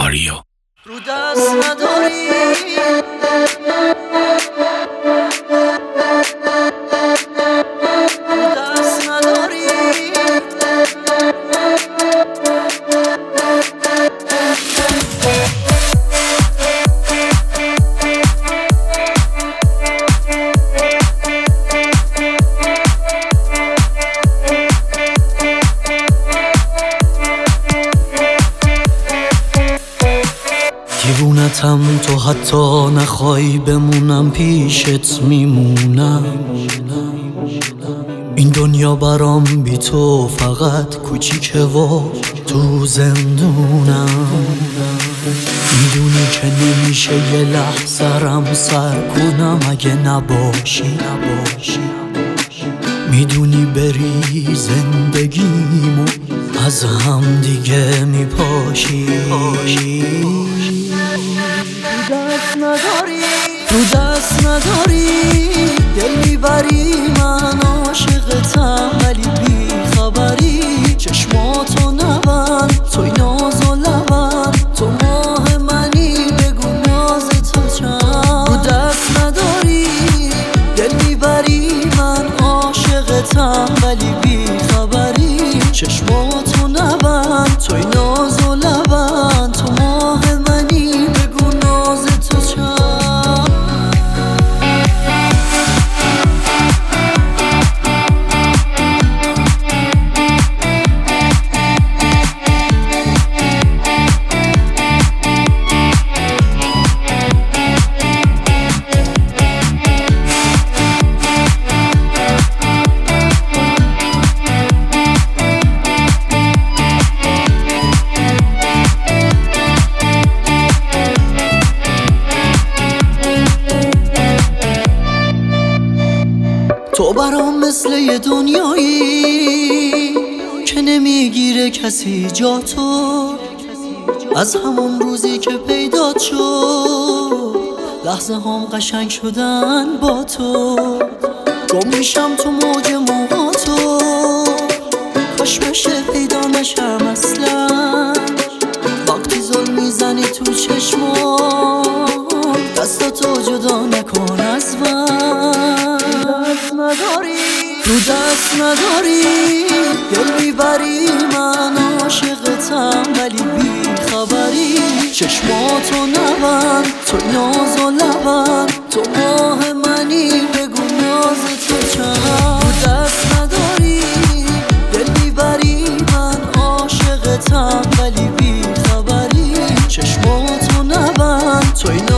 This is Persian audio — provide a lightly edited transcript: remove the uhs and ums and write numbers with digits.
آریا رو دست نداری دیوونتم تو حتی نخوای بمونم پیشت میمونم. این دنیا برام بی تو فقط کوچیکه و تو زندونم. میدونی که نمیشه یه لحظه سر کنم اگه نباشی. میدونی بری زندگیمو از هم دیگه میپاشی. رو دست نداری دل میبری من عاشقتم ولی بی خبری. چشماتو نبند توی ناز و لبند تو ماه منی بگو ناز تو چند. رو دست نداری دل میبری من عاشقتم ولی بی خبری. چشماتو نبند توی ناز و لبند تو ماه منی بگو ناز تو چند. تو برام مثل یه دنیایی که نمیگیره کسی جا تو. از همون روزی که پیدات شد لحظه هم قشنگ شدن با تو. گم میشم تو موج موهاتو کاش بشه پیدا نشم اصلا. وقتی زل میزنی تو چشمام دستاتو جدا نکن از من. رو دست نداری دل میبری من عاشقتم ولی بی خبری. چشماتو نبند توی ناز و لبند تو ماه منی بگو ناز تو چند. رو دست نداری دل میبری من عاشقتم ولی بی خبری. چشماتو نبند توی